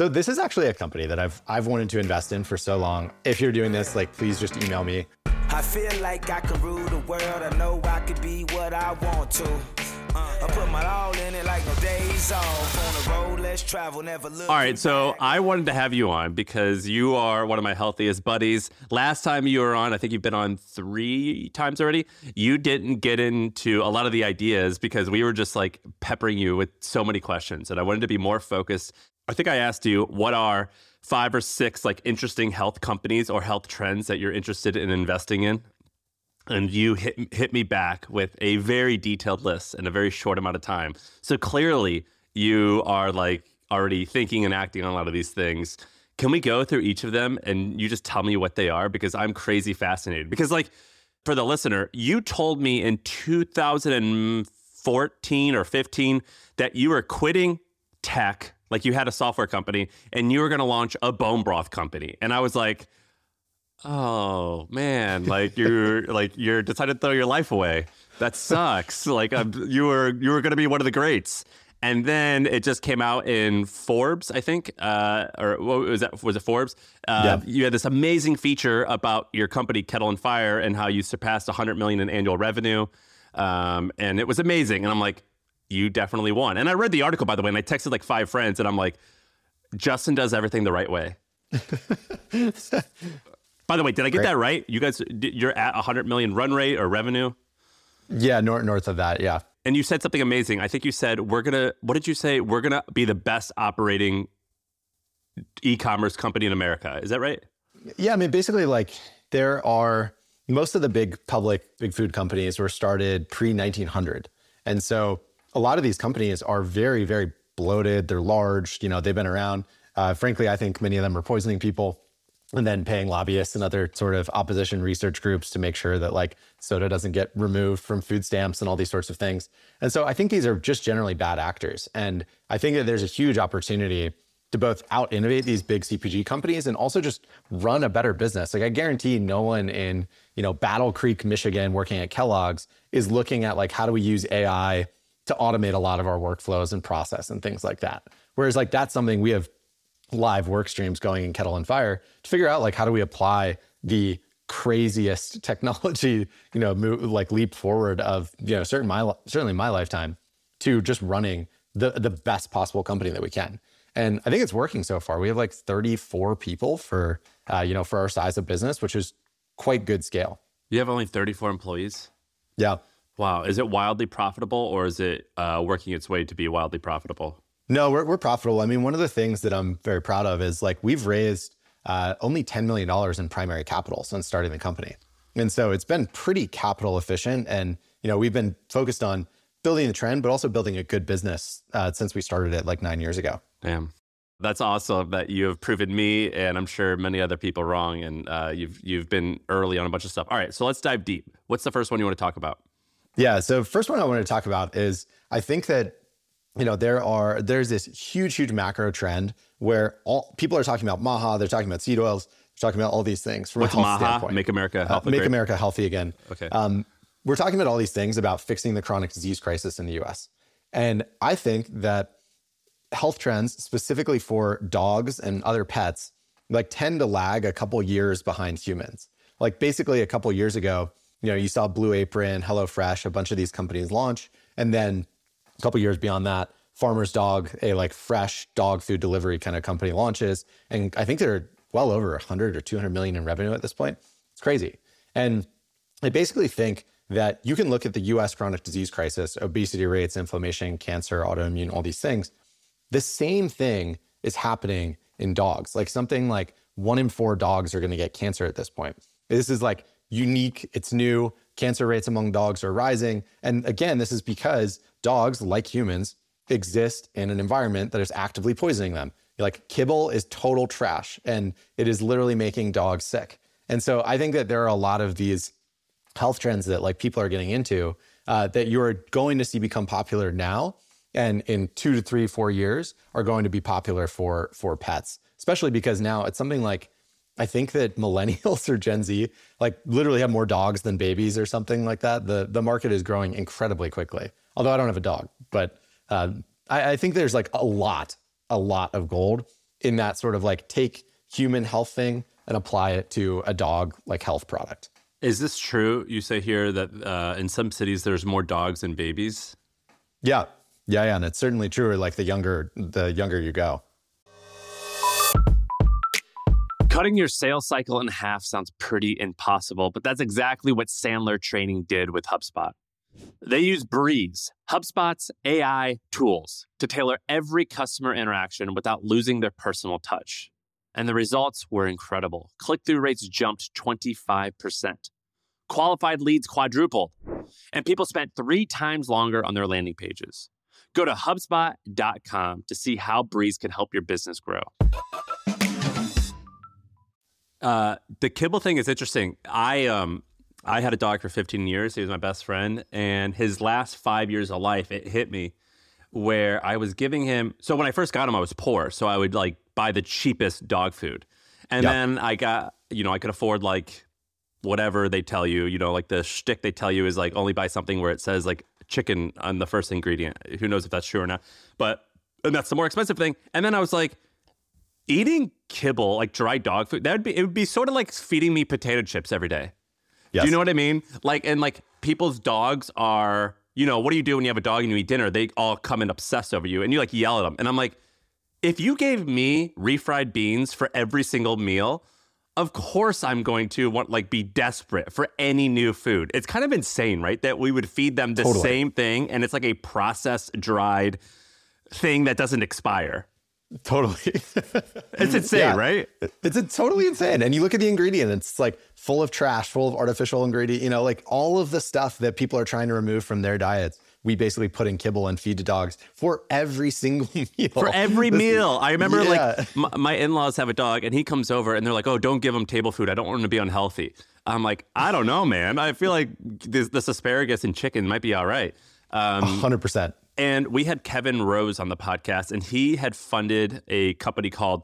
So this is actually a company that I've wanted to invest in for so long. If you're doing this, like, please just email me. I feel like I can rule the world. I know I could be what I want to. I put my all in it like no days off. On the road, let's travel, never look. All right, so I wanted to have you on because you are one of my healthiest buddies. Last time you were on, I think you've been on 3 times already. You didn't get into a lot of the ideas because we were just like peppering you with so many questions, and I wanted to be more focused. I think I asked you, what are 5 or 6 like interesting health companies or health trends that you're interested in investing in? And you hit me back with a very detailed list in a very short amount of time. So clearly you are like already thinking and acting on a lot of these things. Can we go through each of them and you just tell me what they are? Because I'm crazy fascinated. Because like for the listener, you told me in 2014 or 15 that you were quitting tech, like you had a software company and you were going to launch a bone broth company. And I was like, oh man, like you're decided to throw your life away. That sucks. Like you were going to be one of the greats. And then it just came out in Forbes, I think, or what was that? Was it Forbes? Yeah. You had this amazing feature about your company, Kettle and Fire, and how you surpassed 100 million in annual revenue. And it was amazing. And I'm like, you definitely won. And I read the article, by the way, and I texted like 5 friends, and I'm like, Justin does everything the right way. By the way, did I get that right? You guys, you're at 100 million run rate or revenue? Yeah, north of that, yeah. And you said something amazing. I think you said, what did you say? We're going to be the best operating e-commerce company in America. Is that right? Yeah, I mean, basically, like, there are, most of the big food companies were started pre-1900. And so a lot of these companies are very, very bloated. They're large, they've been around. Frankly, I think many of them are poisoning people and then paying lobbyists and other sort of opposition research groups to make sure that like soda doesn't get removed from food stamps and all these sorts of things. And so I think these are just generally bad actors. And I think that there's a huge opportunity to both out-innovate these big CPG companies and also just run a better business. Like I guarantee no one in, Battle Creek, Michigan, working at Kellogg's is looking at like, how do we use AI to automate a lot of our workflows and process and things like that. Whereas like, that's something we have live work streams going in Kettle and Fire to figure out like, how do we apply the craziest technology, like leap forward of, certainly my lifetime to just running the best possible company that we can. And I think it's working so far. We have like 34 people for our size of business, which is quite good scale. You have only 34 employees? Yeah. Wow. Is it wildly profitable or is it working its way to be wildly profitable? No, we're profitable. I mean, one of the things that I'm very proud of is like we've raised only $10 million in primary capital since starting the company. And so it's been pretty capital efficient. And, we've been focused on building the trend, but also building a good business since we started it like 9 years ago. Damn. That's awesome that you have proven me and I'm sure many other people wrong. And you've been early on a bunch of stuff. All right, so let's dive deep. What's the first one you want to talk about? Yeah, so first one I want to talk about is I think that there's this huge macro trend where all people are talking about MAHA, they're talking about seed oils, they're talking about all these things from What's a health MAHA? standpoint. Make America healthy. Make America healthy again. Okay. We're talking about all these things about fixing the chronic disease crisis in the US. And I think that health trends, specifically for dogs and other pets, like tend to lag a couple years behind humans. Like basically a couple years ago, you saw Blue Apron, HelloFresh, a bunch of these companies launch, and then a couple years beyond that, Farmer's Dog, a like fresh dog food delivery kind of company launches. And I think they're well over 100 or 200 million in revenue at this point. It's crazy. And I basically think that you can look at the US chronic disease crisis, obesity rates, inflammation, cancer, autoimmune, all these things. The same thing is happening in dogs. Like something like 1 in 4 dogs are going to get cancer at this point. This is like unique, it's new. Cancer rates among dogs are rising. And again, this is because dogs, like humans, exist in an environment that is actively poisoning them. Like kibble is total trash and it is literally making dogs sick. And so I think that there are a lot of these health trends that like people are getting into that you're going to see become popular now and in 2 to 3, 4 years are going to be popular for pets, especially because now it's something like, I think that millennials or Gen Z like literally have more dogs than babies or something like that. The market is growing incredibly quickly. Although I don't have a dog, but I think there's like a lot of gold in that sort of like take human health thing and apply it to a dog like health product. Is this true? You say here that in some cities there's more dogs than babies. Yeah. And it's certainly true. Like the younger you go. Cutting your sales cycle in half sounds pretty impossible, but that's exactly what Sandler Training did with HubSpot. They use Breeze, HubSpot's AI tools, to tailor every customer interaction without losing their personal touch. And the results were incredible. Click-through rates jumped 25%. Qualified leads quadrupled. And people spent 3 times longer on their landing pages. Go to HubSpot.com to see how Breeze can help your business grow. The kibble thing is interesting. I had a dog for 15 years. He was my best friend. And his last 5 years of life, it hit me where I was giving him... So when I first got him, I was poor. So I would like buy the cheapest dog food. And then I got, I could afford like whatever they tell you, like the shtick they tell you is like only buy something where it says like chicken on the first ingredient. Who knows if that's true or not. And that's the more expensive thing. And then I was like, eating kibble, like dry dog food, it would be sort of like feeding me potato chips every day. Yes. Do you know what I mean? Like, and like people's dogs are, what do you do when you have a dog and you eat dinner? They all come and obsess over you and you like yell at them. And I'm like, if you gave me refried beans for every single meal, of course I'm going to be desperate for any new food. It's kind of insane, right? That we would feed them the same thing and it's like a processed, dried thing that doesn't expire. Totally. It's insane, right? It's totally insane. And you look at the ingredient, it's like full of trash, full of artificial ingredient, like all of the stuff that people are trying to remove from their diets. We basically put in kibble and feed to dogs for every single meal. For every meal. I remember my in-laws have a dog and he comes over and they're like, oh, don't give him table food. I don't want him to be unhealthy. I'm like, I don't know, man. I feel like this asparagus and chicken might be all right. 100%. And we had Kevin Rose on the podcast, and he had funded a company called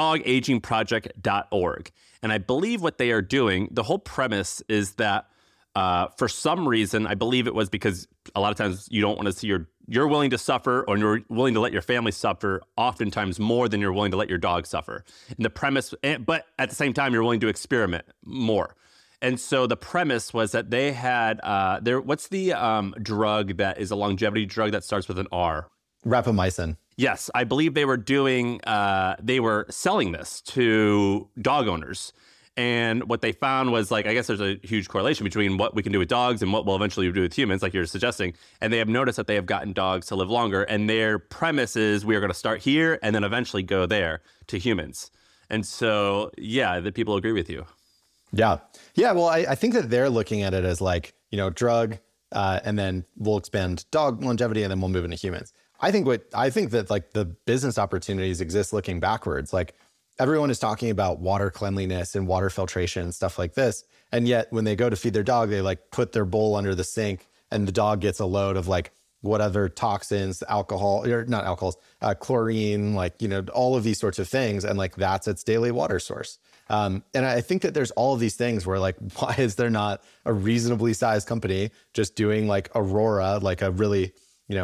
dogagingproject.org. And I believe what they are doing, the whole premise is that for some reason, I believe it was because a lot of times you don't want to see you're willing to suffer or you're willing to let your family suffer oftentimes more than you're willing to let your dog suffer. And the premise, but at the same time, you're willing to experiment more. And so the premise was that they had what's the drug that is a longevity drug that starts with an R? Rapamycin. Yes, I believe they were they were selling this to dog owners. And what they found was I guess there's a huge correlation between what we can do with dogs and what we'll eventually do with humans, like you're suggesting. And they have noticed that they have gotten dogs to live longer. And their premise is we are going to start here and then eventually go there to humans. And so, the people agree with you. Yeah. Well, I think that they're looking at it as drug, and then we'll expand dog longevity and then we'll move into humans. I think that the business opportunities exist looking backwards. Everyone is talking about water cleanliness and water filtration and stuff like this. And yet when they go to feed their dog, they put their bowl under the sink and the dog gets a load of whatever toxins, alcohol, or not alcohols, chlorine, all of these sorts of things. And that's its daily water source. And I think that there's all of these things where why is there not a reasonably sized company just doing Aurora, a really,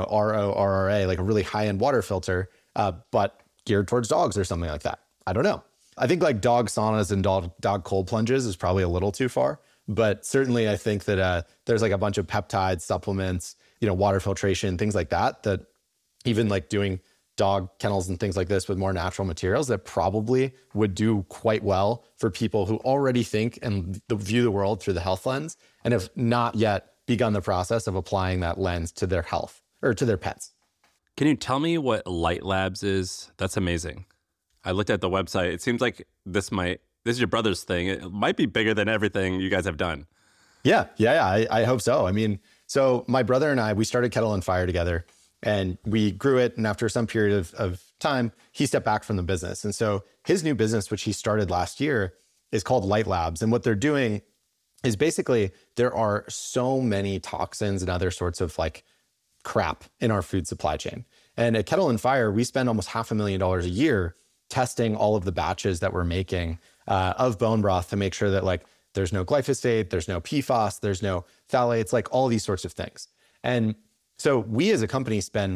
RORRA, a really high end water filter, but geared towards dogs or something like that. I don't know. I think dog saunas and dog cold plunges is probably a little too far, but certainly I think that there's a bunch of peptides, supplements, water filtration, things like that even doing dog kennels and things like this with more natural materials that probably would do quite well for people who already think and view the world through the health lens and have not yet begun the process of applying that lens to their health or to their pets. Can you tell me what Light Labs is? That's amazing. I looked at the website. It seems like this is your brother's thing. It might be bigger than everything you guys have done. Yeah. I hope so. I mean, so my brother and I, we started Kettle and Fire together. And we grew it. And after some period of time, he stepped back from the business. And so his new business, which he started last year, is called Light Labs. And what they're doing is basically there are so many toxins and other sorts of crap in our food supply chain. And at Kettle and Fire, we spend almost $500,000 a year testing all of the batches that we're making of bone broth to make sure that there's no glyphosate, there's no PFAS, there's no phthalates, all these sorts of things. And so we as a company spend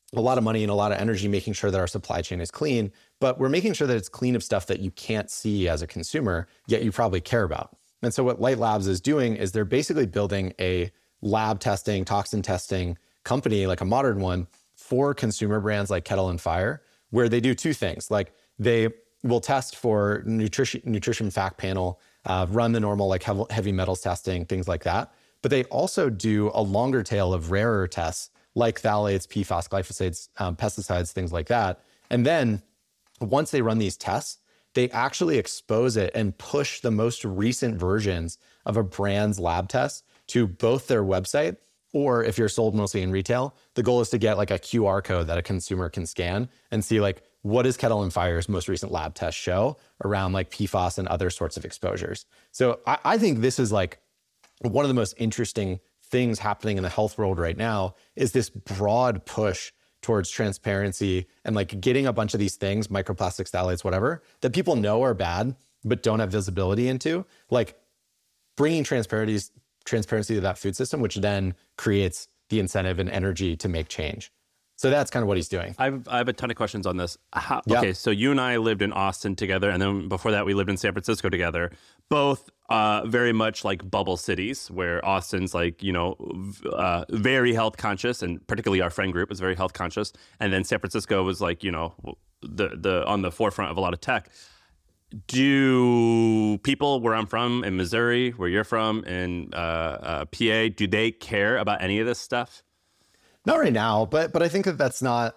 a lot of money and a lot of energy making sure that our supply chain is clean, but we're making sure that it's clean of stuff that you can't see as a consumer, yet you probably care about. And so what Light Labs is doing is they're basically building a lab testing, toxin testing company, like a modern one, for consumer brands like Kettle and Fire, where they do two things. Like they will test for nutrition fact panel, run the normal like heavy metals testing, things like that. But they also do a longer tail of rarer tests like phthalates, PFAS, glyphosates, pesticides, things like that. And then once they run these tests, they actually expose it and push the most recent versions of a brand's lab test to both their website, or if you're sold mostly in retail, the goal is to get like a QR code that a consumer can scan and see like, what does Kettle and Fire's most recent lab test show around like PFAS and other sorts of exposures? So I think this is like one of the most interesting things happening in the health world right now is this broad push towards transparency and like getting a bunch of these things, microplastics, phthalates, whatever, that people know are bad, but don't have visibility into, like bringing transparency to that food system, which then creates the incentive and energy to make change. So that's kind of what he's doing. I have a ton of questions on this. Okay, so you and I lived in Austin together, and then before that, we lived in San Francisco together. Both very much like bubble cities, where Austin's like, very health conscious, and particularly our friend group was very health conscious. And then San Francisco was like, the on the forefront of a lot of tech. Do people where I'm from in Missouri, where you're from in PA, do they care about any of this stuff? Not right now, but I think that's not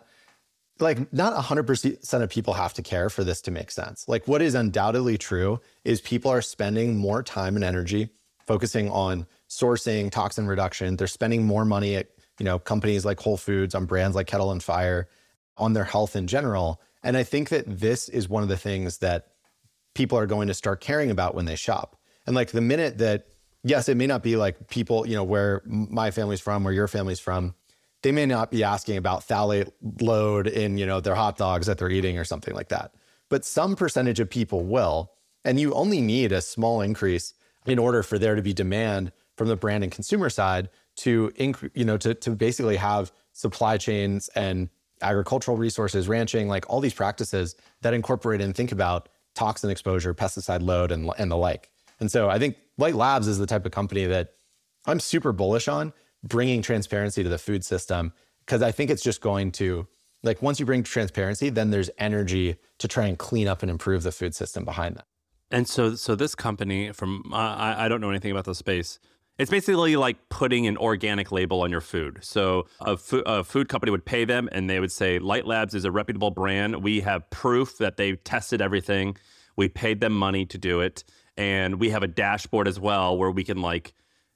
100% of people have to care for this to make sense. Like what is undoubtedly true is people are spending more time and energy focusing on sourcing, toxin reduction. They're spending more money at, companies like Whole Foods, on brands like Kettle and Fire, on their health in general. And I think that this is one of the things that people are going to start caring about when they shop. And like the minute that, yes, it may not be like people, where my family's from, where your family's from, they may not be asking about phthalate load in, their hot dogs that they're eating or something like that. But some percentage of people will, and you only need a small increase in order for there to be demand from the brand and consumer side to basically have supply chains and agricultural resources, ranching, like all these practices that incorporate and think about toxin exposure, pesticide load, and the like. And so I think Light Labs is the type of company that I'm super bullish on, bringing transparency to the food system, because I think it's just going to, like, once you bring transparency, then there's energy to try and clean up and improve the food system behind that. And so this company I don't know anything about the space. It's basically like putting an organic label on your food. So a food company would pay them and they would say, Light Labs is a reputable brand. We have proof that they've tested everything. We paid them money to do it. And we have a dashboard as well where we can like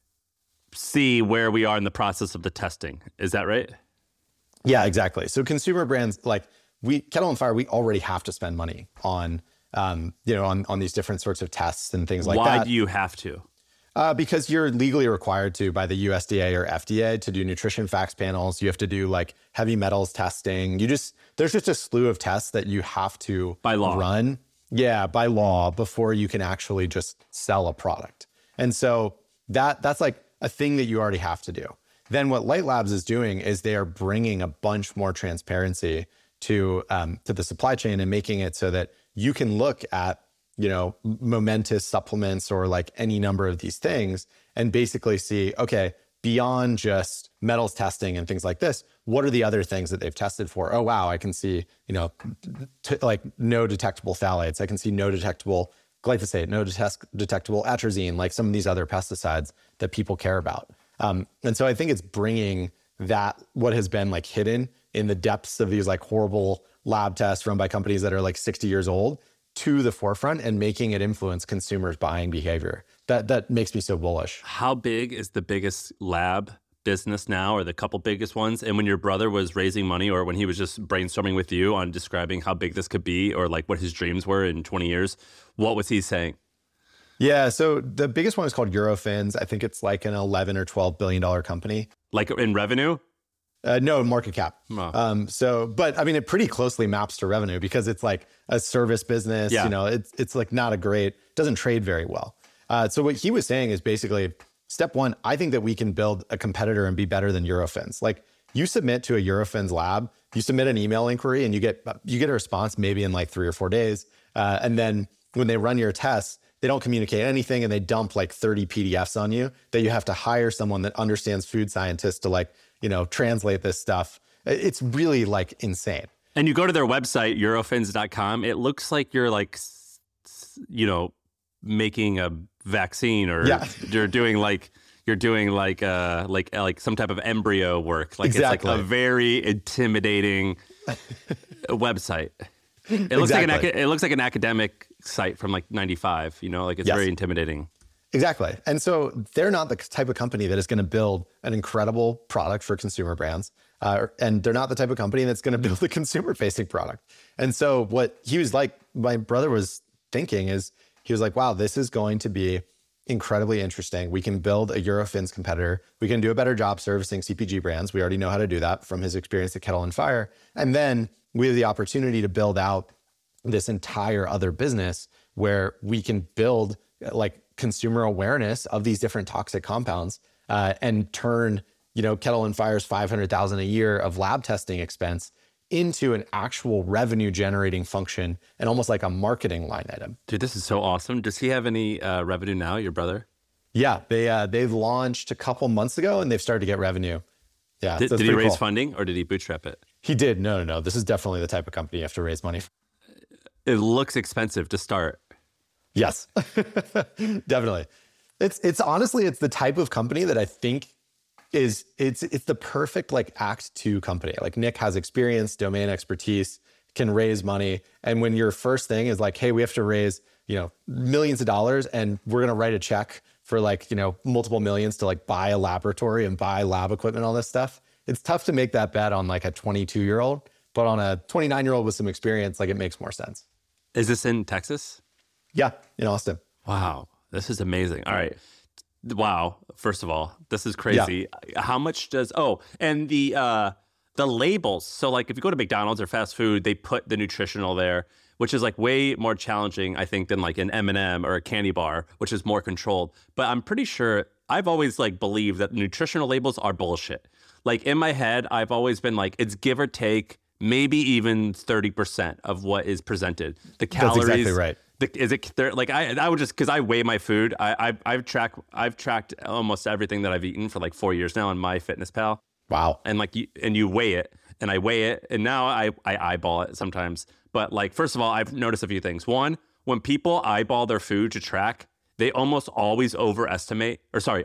see where we are in the process of the testing. Is that right? Yeah, exactly. So consumer brands like Kettle and Fire, we already have to spend money on, on these different sorts of tests and things like that. Why do you have to? Because you're legally required to by the USDA or FDA to do nutrition facts panels. You have to do like heavy metals testing. There's just a slew of tests that you have to by law run. Yeah, by law before you can actually just sell a product. And so that's like a thing that you already have to do. Then what Light Labs is doing is they are bringing a bunch more transparency to the supply chain and making it so that you can look at, momentous supplements or like any number of these things and basically see, okay, beyond just metals testing and things like this, what are the other things that they've tested for? Oh, wow, I can see, like no detectable phthalates. I can see no detectable glyphosate, no detectable atrazine, like some of these other pesticides that people care about. And so I think it's bringing that, what has been like hidden in the depths of these like horrible lab tests run by companies that are like 60 years old, to the forefront and making it influence consumers' buying behavior. That makes me so bullish. How big is the biggest lab business now, or the couple biggest ones? And when your brother was raising money, or when he was just brainstorming with you on describing how big this could be, or like what his dreams were in 20 years, what was he saying? Yeah, so the biggest one is called Eurofins. I think it's like an $11 or $12 billion company. Like in revenue? No, market cap. Oh. But I mean, it pretty closely maps to revenue because it's like a service business. Yeah. It's like doesn't trade very well. So what he was saying is basically, step one, I think that we can build a competitor and be better than Eurofins. Like you submit to a Eurofins lab, you submit an email inquiry and you get a response maybe in like 3 or 4 days. And then when they run your tests, they don't communicate anything and they dump like 30 PDFs on you that you have to hire someone that understands food scientists to like, translate this stuff. It's really like insane. And you go to their website, eurofins.com. It looks like you're like, making a vaccine, or you're doing like some type of embryo work. Like exactly. It's like a very intimidating website. It looks like an academic site from like 95, like it's very intimidating. Exactly. And so they're not the type of company that is going to build an incredible product for consumer brands. And they're not the type of company that's going to build a consumer facing product. And so what he was like, my brother was thinking is, he was like, wow, this is going to be incredibly interesting. We can build a Eurofins competitor. We can do a better job servicing CPG brands. We already know how to do that from his experience at Kettle and Fire. And then we have the opportunity to build out this entire other business where we can build like consumer awareness of these different toxic compounds and turn, Kettle and Fire's $500,000 a year of lab testing expense into an actual revenue generating function and almost like a marketing line item. Dude, this is so awesome. Does he have any revenue now, your brother? Yeah, they've launched a couple months ago and they've started to get revenue. Yeah. Did he raise funding or did he bootstrap it? He did. No. This is definitely the type of company you have to raise money for. It looks expensive to start. Yes, definitely. It's honestly, it's the type of company that I think it's the perfect like act 2 company. Like Nick has experience, domain expertise, can raise money. And when your first thing is like, hey, we have to raise, millions of dollars and we're going to write a check for like, multiple millions to like buy a laboratory and buy lab equipment, all this stuff. It's tough to make that bet on like a 22-year-old, but on a 29-year-old with some experience, like it makes more sense. Is this in Texas? Yeah, in Austin. Wow, this is amazing. All right. Wow. First of all, this is crazy. Yeah. How much does, and the labels. So like if you go to McDonald's or fast food, they put the nutritional there, which is like way more challenging, I think, than like an M&M or a candy bar, which is more controlled. But I'm pretty sure I've always like believed that nutritional labels are bullshit. Like in my head, I've always been like, it's give or take maybe even 30% of what is presented. The calories. That's exactly right. Is it like I would just, because I weigh my food. I've tracked almost everything that I've eaten for like 4 years now on MyFitnessPal. Wow. And like you weigh it, and I weigh it, and now I eyeball it sometimes. But like, first of all, I've noticed a few things. One, when people eyeball their food to track, they almost always underestimate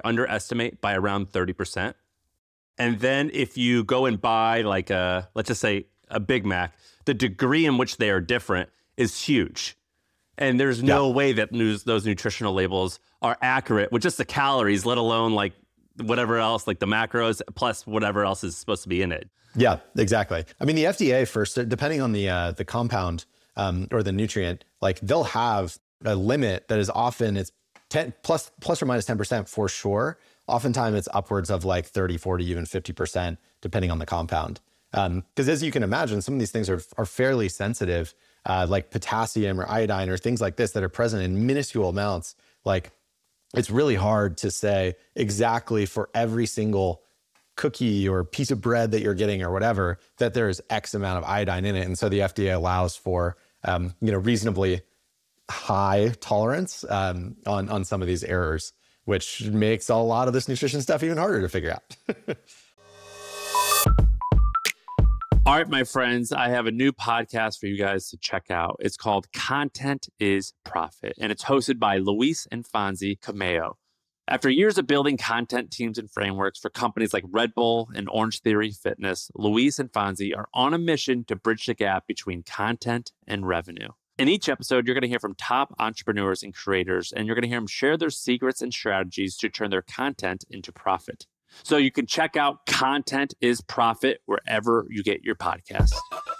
by around 30%. And then if you go and buy like let's just say a Big Mac, the degree in which they are different is huge. And there's no way that those nutritional labels are accurate with just the calories, let alone like whatever else, like the macros plus whatever else is supposed to be in it. Yeah, exactly. I mean, the FDA first, depending on the compound or the nutrient, like they'll have a limit that is often it's 10 plus or minus 10% for sure. Oftentimes it's upwards of like 30, 40, even 50%, depending on the compound. Because as you can imagine, some of these things are fairly sensitive. Like potassium or iodine or things like this that are present in minuscule amounts. Like it's really hard to say exactly for every single cookie or piece of bread that you're getting or whatever, that there's X amount of iodine in it. And so the FDA allows for, reasonably high tolerance on some of these errors, which makes a lot of this nutrition stuff even harder to figure out. All right, my friends, I have a new podcast for you guys to check out. It's called Content is Profit, and it's hosted by Luis and Fonzie Cameo. After years of building content teams and frameworks for companies like Red Bull and Orange Theory Fitness, Luis and Fonzie are on a mission to bridge the gap between content and revenue. In each episode, you're going to hear from top entrepreneurs and creators, and you're going to hear them share their secrets and strategies to turn their content into profit. So you can check out Content is Profit wherever you get your podcasts.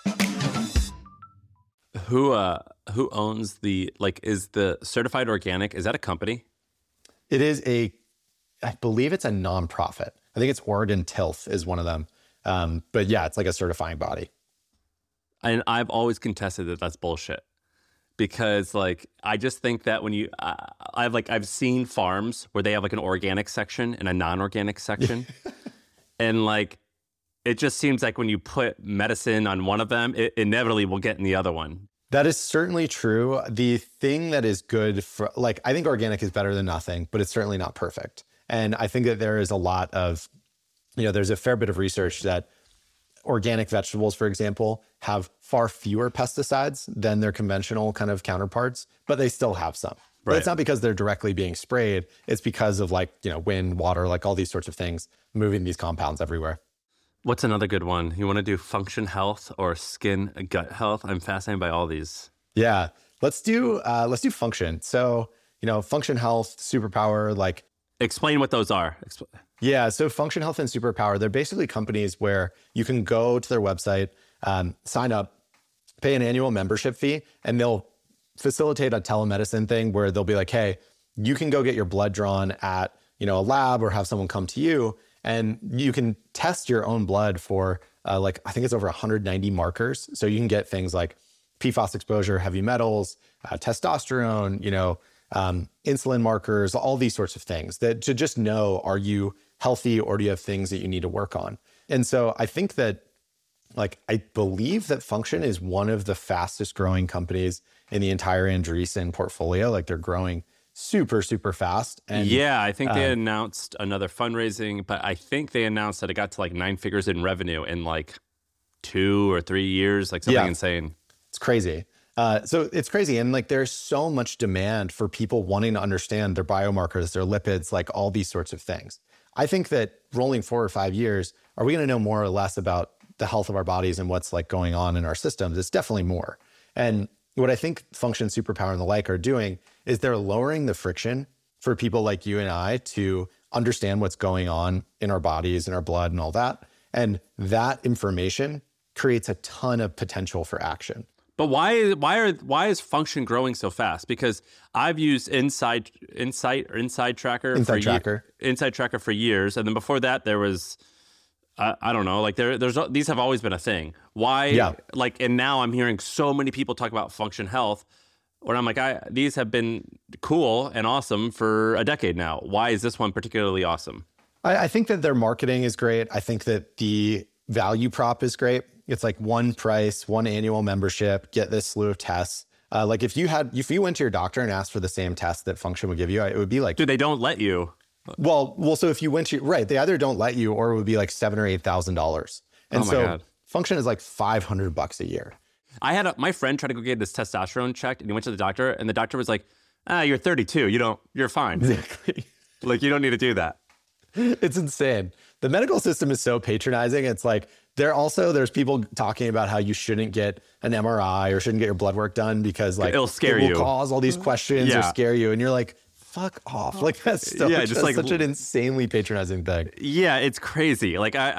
Who owns is the Certified Organic, is that a company? It is I believe it's a nonprofit. I think it's Oregon Tilth is one of them. But yeah, it's like a certifying body. And I've always contested that that's bullshit. Because like, I just think that when I've seen farms where they have like an organic section and a non-organic section. And like, it just seems like when you put medicine on one of them, it inevitably will get in the other one. That is certainly true. The thing that is good for, like, I think organic is better than nothing, but it's certainly not perfect. And I think that there is a lot of, there's a fair bit of research that organic vegetables, for example, have far fewer pesticides than their conventional kind of counterparts, but they still have some. But it's not because they're directly being sprayed. It's because of wind, water, like all these sorts of things moving these compounds everywhere. What's another good one? You want to do function health or skin gut health? I'm fascinated by all these. Yeah, let's do function. So, function health, superpower, like. Explain what those are. Yeah, so Function Health and Superpower, they're basically companies where you can go to their website, sign up, pay an annual membership fee, and they'll facilitate a telemedicine thing where they'll be like, hey, you can go get your blood drawn at, a lab or have someone come to you, and you can test your own blood for I think it's over 190 markers. So you can get things like PFAS exposure, heavy metals, testosterone, insulin markers, all these sorts of things that to just know, are you healthy or do you have things that you need to work on? And so I think that I believe that Function is one of the fastest growing companies in the entire Andreessen portfolio. Like they're growing super, super fast. And yeah, I think they announced another fundraising, but I think they announced that it got to 9 figures in revenue in 2 or 3 years, something insane. It's crazy. So it's crazy. And there's so much demand for people wanting to understand their biomarkers, their lipids, all these sorts of things. I think that rolling 4 or 5 years, are we going to know more or less about the health of our bodies and what's going on in our systems? It's definitely more. And what I think Function, Superpower, and the like are doing is they're lowering the friction for people like you and I to understand what's going on in our bodies and our blood and all that. And that information creates a ton of potential for action. But why is Function growing so fast? Because I've used Inside Tracker for years, and then before that there was I don't know, these have always been a thing. Why? Yeah. And now I'm hearing so many people talk about Function Health, where I'm these have been cool and awesome for a decade now. Why is this one particularly awesome? I think that their marketing is great. I think that the value prop is great. It's one price, one annual membership, get this slew of tests. If you went to your doctor and asked for the same test that Function would give you, it would be dude, they don't let you. Well, so if you went to, right, they either don't let you or it would be $7,000 or $8,000. And God. Function is $500 a year. I had my friend try to go get his testosterone checked, and he went to the doctor, and the doctor was like, you're 32. You're fine. Exactly. You don't need to do that. It's insane. The medical system is so patronizing. It's there's people talking about how you shouldn't get an MRI or shouldn't get your blood work done because it'll scare it will you, cause all these questions or scare you. And you're fuck off. That's such an insanely patronizing thing. Yeah, it's crazy.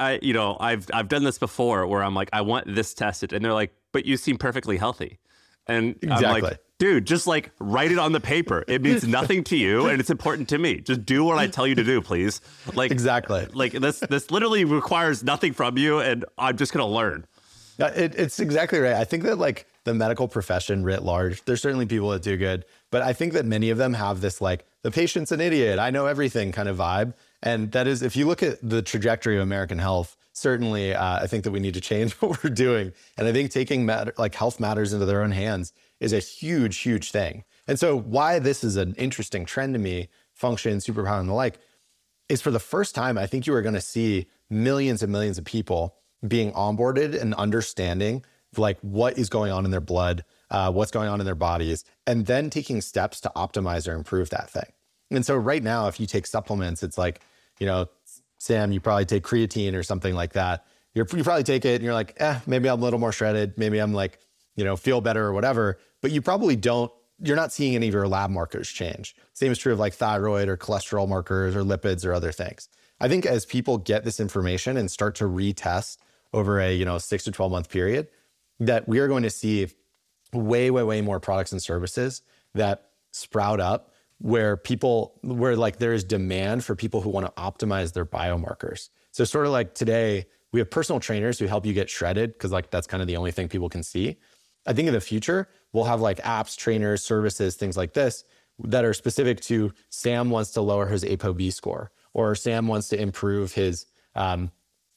I've done this before where I'm I want this tested, and they're like, but you seem perfectly healthy. And exactly. I'm dude, just write it on the paper. It means nothing to you, and it's important to me. Just do what I tell you to do, please. Exactly. This literally requires nothing from you, and I'm just gonna learn. It's exactly right. I think that the medical profession writ large, there's certainly people that do good, but I think that many of them have this the patient's an idiot, I know everything kind of vibe. And that is, if you look at the trajectory of American health, certainly I think that we need to change what we're doing. And I think taking health matters into their own hands is a huge, huge thing. And so why this is an interesting trend to me, Function, Superpower, and the like, is for the first time, I think you are going to see millions and millions of people being onboarded and understanding what is going on in their blood, what's going on in their bodies, and then taking steps to optimize or improve that thing. And so right now, if you take supplements, it's Sam, you probably take creatine or something like that. You probably take it and you're maybe I'm a little more shredded. Maybe I'm feel better or whatever, but you probably you're not seeing any of your lab markers change. Same is true of thyroid or cholesterol markers or lipids or other things. I think as people get this information and start to retest over a 6 to 12 month period, that we are going to see way, way, way more products and services that sprout up where there is demand for people who want to optimize their biomarkers. So sort of today, we have personal trainers who help you get shredded because that's kind of the only thing people can see. I think in the future, we'll have apps, trainers, services, things like this that are specific to Sam wants to lower his ApoB score, or Sam wants to improve his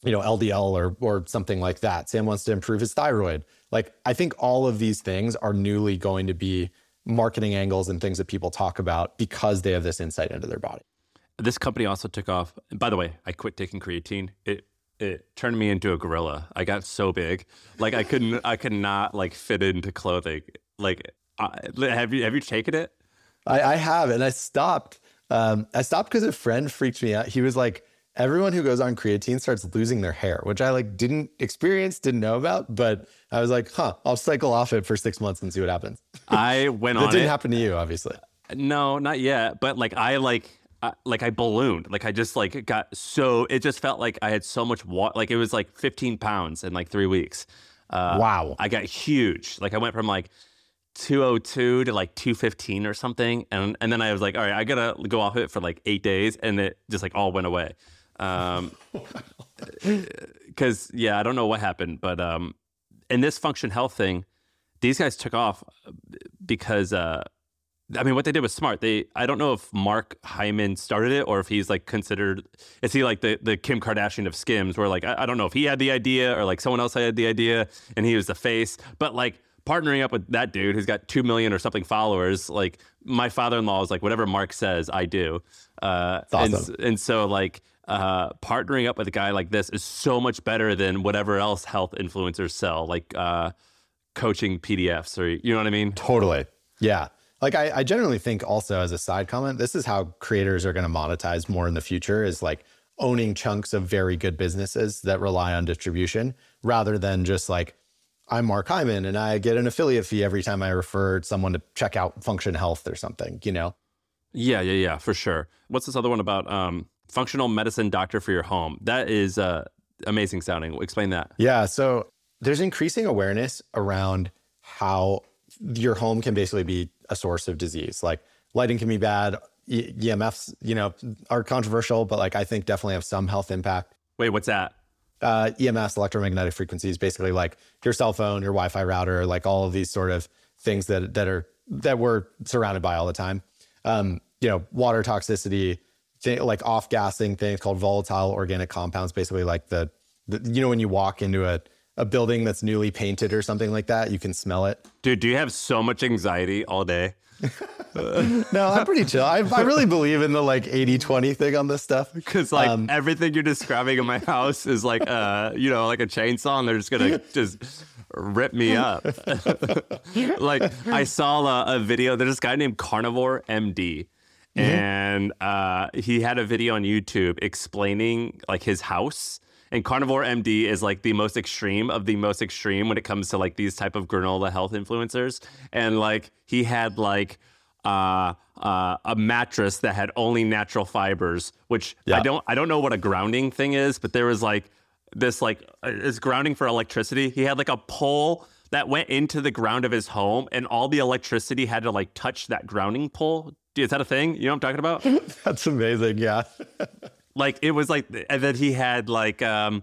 LDL or something like that. Sam wants to improve his thyroid. Like, I think all of these things are newly going to be marketing angles and things that people talk about because they have this insight into their body. This company also took off. By the way, I quit taking creatine. It turned me into a gorilla. I got so big, like I could not like fit into clothing. Like, have you taken it? I have, and I stopped. I stopped because a friend freaked me out. He was like, everyone who goes on creatine starts losing their hair, which I like didn't know about, but I was like, I'll cycle off it for 6 months and see what happens. I went on it. That didn't happen to you, obviously. No, not yet. But like I ballooned. Like I just like got so, it just felt like I had so much water. Like it was like 15 pounds in like 3 weeks. Wow. I got huge. Like I went from like 202 to like 215 or something. And then I was like, all right, I gotta go off it for like 8 days. And it just like all went away. Cause I don't know what happened, but, in this Function Health thing, these guys took off because, what they did was smart. I don't know if Mark Hyman started it or if he's like considered, is he like the Kim Kardashian of Skims, where like, I don't know if he had the idea or like someone else had the idea and he was the face, but like partnering up with that dude who's got 2 million or something followers, like my father-in-law is like, whatever Mark says, I do. Awesome. And so like, partnering up with a guy like this is so much better than whatever else health influencers sell, like, coaching PDFs or, you know what I mean? Totally. Yeah. Like I generally think also, as a side comment, this is how creators are going to monetize more in the future, is like owning chunks of very good businesses that rely on distribution, rather than just like, I'm Mark Hyman and I get an affiliate fee every time I refer someone to check out Function Health or something, Yeah, for sure. What's this other one about? Functional medicine doctor for your home. That is amazing sounding. Explain that. Yeah. So there's increasing awareness around how your home can basically be a source of disease. Like lighting can be bad. EMFs, are controversial, but like I think definitely have some health impact. Wait, what's that? EMFs, electromagnetic frequencies, basically like your cell phone, your Wi-Fi router, like all of these sort of things that we're surrounded by all the time. Water toxicity, like off-gassing things called volatile organic compounds, basically like the when you walk into a building that's newly painted or something like that, you can smell it. Dude, do you have so much anxiety all day? No, I'm pretty chill. I really believe in the like 80-20 thing on this stuff. Because like everything you're describing in my house is like, like a chainsaw, and they're just going to just rip me up. Like I saw a video, there's this guy named Carnivore MD. And he had a video on YouTube explaining like his house. And Carnivore MD is like the most extreme of the most extreme when it comes to like these type of granola health influencers. And like he had like a mattress that had only natural fibers, which I don't know what a grounding thing is, but there was like this grounding for electricity. He had like a pole that went into the ground of his home, and all the electricity had to like touch that grounding pole. Is that a thing? You know what I'm talking about? That's amazing. Yeah. Like it was like, and then he had like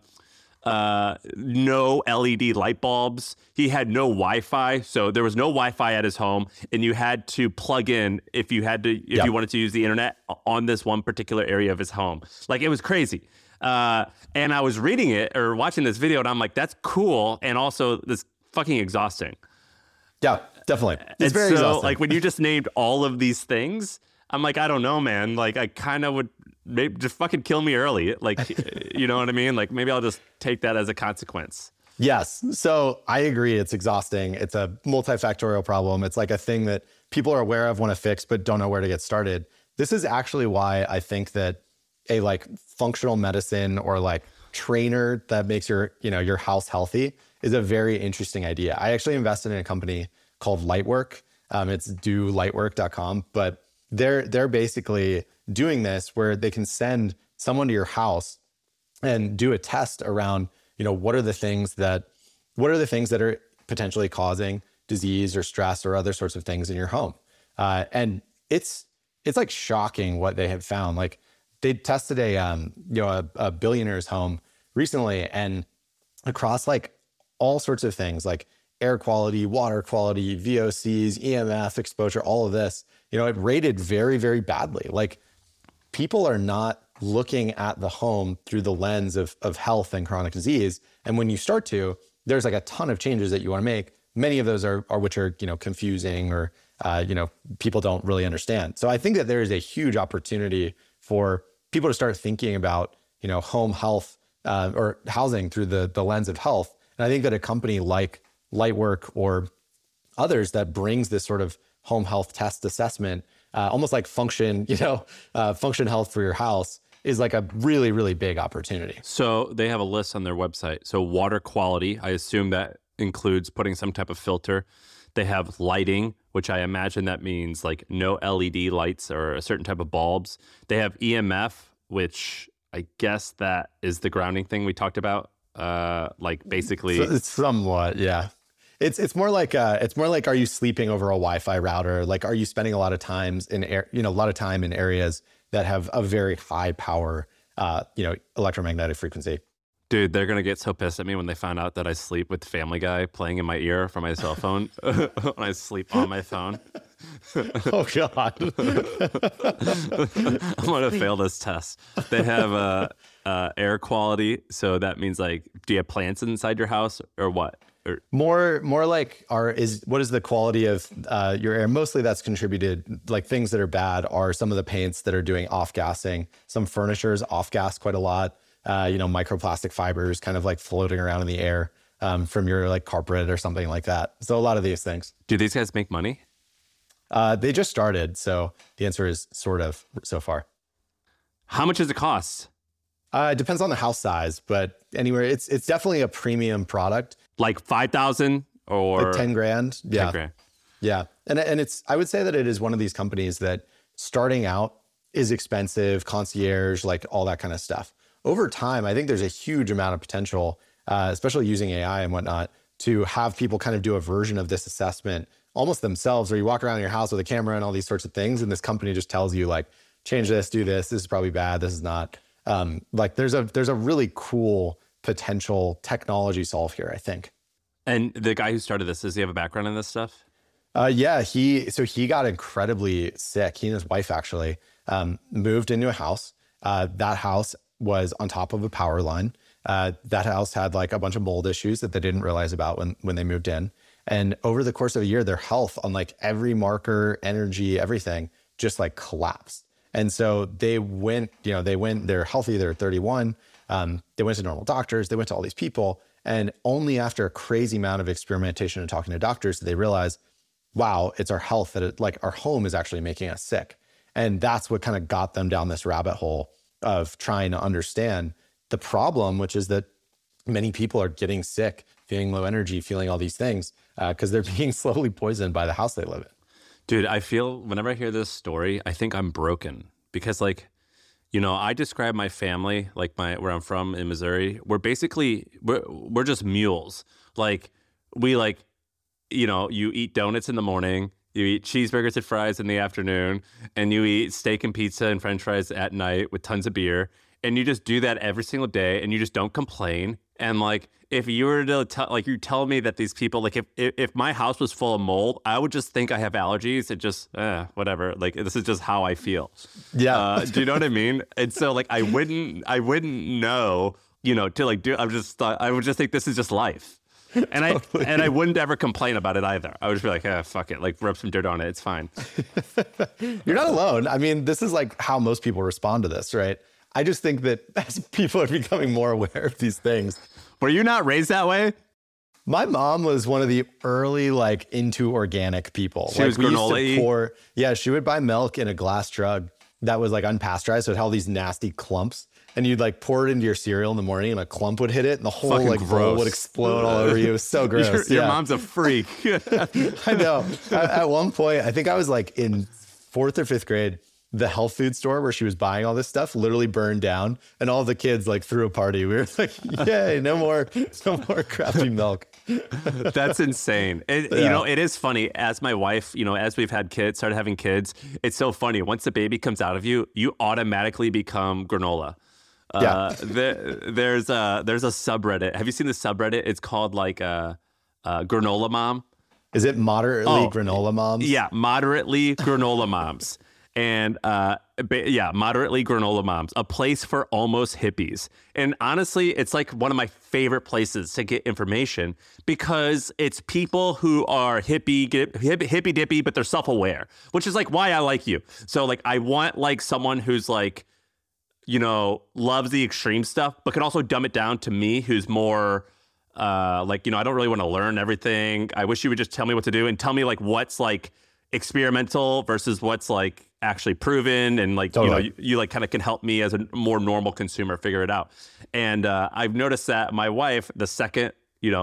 no LED light bulbs. He had no Wi-Fi, so there was no Wi-Fi at his home, and you had to plug in if you you wanted to use the internet on this one particular area of his home. Like it was crazy. And I was reading it or watching this video, and I'm like, that's cool, and also this fucking exhausting. Yeah, definitely. It's very exhausting. Like when you just named all of these things, I'm like, I don't know, man. Like I kind of would maybe just fucking kill me early. Like, you know what I mean? Like maybe I'll just take that as a consequence. Yes. So I agree. It's exhausting. It's a multifactorial problem. It's like a thing that people are aware of, want to fix, but don't know where to get started. This is actually why I think that a like functional medicine or like trainer that makes your house healthy is a very interesting idea. I actually invested in a company called Lightwork. It's dolightwork.com, but they're basically doing this where they can send someone to your house and do a test around, what are the things that are potentially causing disease or stress or other sorts of things in your home. And it's like shocking what they have found. Like they tested a billionaire's home recently, and across like all sorts of things like air quality, water quality, VOCs, EMF exposure, all of this, it rated very, very badly. Like people are not looking at the home through the lens of health and chronic disease. And when you start to, there's like a ton of changes that you want to make. Many of those are which are, confusing or, people don't really understand. So I think that there is a huge opportunity for people to start thinking about, home health or housing through the lens of health. And I think that a company like Lightwork or others that brings this sort of home health test assessment, almost like function health for your house, is like a really, really big opportunity. So they have a list on their website. So water quality, I assume that includes putting some type of filter. They have lighting, which I imagine that means like no LED lights or a certain type of bulbs. They have EMF, which I guess that is the grounding thing we talked about. Like basically, it's somewhat, yeah. It's more like are you sleeping over a Wi-Fi router? Like, are you spending a lot of times in areas that have a very high power, electromagnetic frequency? Dude, they're gonna get so pissed at me when they find out that I sleep with Family Guy playing in my ear from my cell phone when I sleep on my phone. Oh God! I'm gonna fail this test. They have air quality, so that means like, do you have plants inside your house or what? Or more like what is the quality of your air? Mostly that's contributed, like things that are bad are some of the paints that are doing off gassing. Some furniture is off gas quite a lot. Microplastic fibers kind of like floating around in the air from your like carpet or something like that. So a lot of these things. do these guys make money? They just started, so the answer is sort of so far. How much does it cost? It depends on the house size, but anywhere it's definitely a premium product. Like 5,000 or like 10 grand. Yeah. 10 grand. Yeah. And I would say that it is one of these companies that starting out is expensive, concierge, like all that kind of stuff. Over time, I think there's a huge amount of potential, especially using AI and whatnot, to have people kind of do a version of this assessment almost themselves, where you walk around your house with a camera and all these sorts of things. And this company just tells you like, change this, do this. This is probably bad. This is not. Like there's a really cool potential technology solve here, I think. And the guy who started this, does he have a background in this stuff? Yeah, he got incredibly sick. He and his wife actually moved into a house. That house was on top of a power line. That house had like a bunch of mold issues that they didn't realize about when they moved in. And over the course of a year, their health on like every marker, energy, everything just like collapsed. And so they're healthy, they're 31. They went to normal doctors, they went to all these people. And only after a crazy amount of experimentation and talking to doctors did they realize, wow, it's our health our home is actually making us sick. And that's what kind of got them down this rabbit hole of trying to understand the problem, which is that many people are getting sick, feeling low energy, feeling all these things because they're being slowly poisoned by the house they live in. Dude, I feel whenever I hear this story, I think I'm broken because like, I describe my family, like where I'm from in Missouri, we're just mules. Like we you eat donuts in the morning, you eat cheeseburgers and fries in the afternoon, and you eat steak and pizza and french fries at night with tons of beer. And you just do that every single day and you just don't complain. And like, if you were to you tell me that these people, like if my house was full of mold, I would just think I have allergies. It just, whatever. Like, this is just how I feel. Yeah. Do you know what I mean? And so like, I wouldn't know, to like do, I would just think this is just life. And totally. I wouldn't ever complain about it either. I would just be like, fuck it. Like rub some dirt on it. It's fine. You're not alone. I mean, this is like how most people respond to this, right? I just think that as people are becoming more aware of these things. Were you not raised that way? My mom was one of the early into organic people. She was granola-y? Yeah, she would buy milk in a glass jug that was unpasteurized, so it had all these nasty clumps. And you'd pour it into your cereal in the morning and a clump would hit it and the whole bowl would explode all over you. It was so gross. Your mom's a freak. I know. At one point, I think I was in 4th or 5th grade, the health food store where she was buying all this stuff literally burned down and all the kids threw a party. We were like, yay, no more crappy milk. That's insane. It is funny as my wife, as we've started having kids, it's so funny. Once the baby comes out of you, you automatically become granola. Yeah. There's a subreddit. Have you seen the subreddit? It's called granola mom. Is it moderately granola moms? Yeah, moderately granola moms. And moderately granola moms, a place for almost hippies. And honestly, it's like one of my favorite places to get information because it's people who are hippy dippy, but they're self-aware, which is like why I like you. So like, I want like someone who's like, loves the extreme stuff, but can also dumb it down to me, who's more I don't really want to learn everything. I wish you would just tell me what to do and tell me like what's like experimental versus what's like actually proven, and like totally. you like kind of can help me as a more normal consumer figure it out. And I've noticed that my wife, the second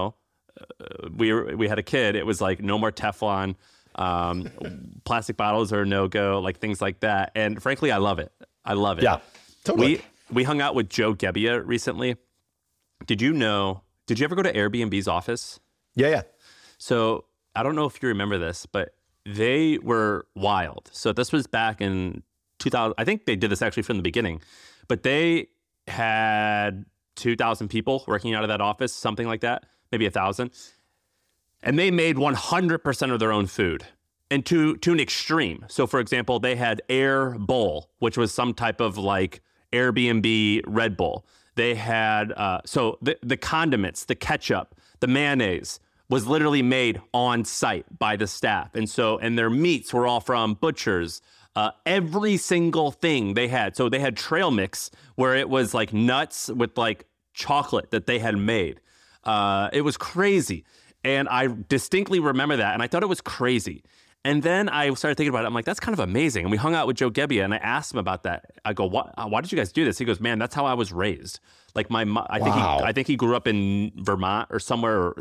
we had a kid, it was like no more Teflon, plastic bottles are no go, like things like that. And frankly, I love it. Yeah, totally. We hung out with Joe Gebbia recently. Did you ever go to Airbnb's office? Yeah. So I don't know if you remember this, but they were wild. So this was back in 2000. I think they did this actually from the beginning, but they had 2,000 people working out of that office, something like that, maybe 1,000. And they made 100% of their own food, and to an extreme. So for example, they had Air Bowl, which was some type of like Airbnb Red Bull. They had, so the condiments, the ketchup, the mayonnaise was literally made on site by the staff. And their meats were all from butchers. Every single thing they had. So they had trail mix where it was like nuts with like chocolate that they had made. It was crazy. And I distinctly remember that. And I thought it was crazy. And then I started thinking about it. I'm like, that's kind of amazing. And we hung out with Joe Gebbia, and I asked him about that. I go, why did you guys do this? He goes, man, that's how I was raised. Like I think he grew up in Vermont or somewhere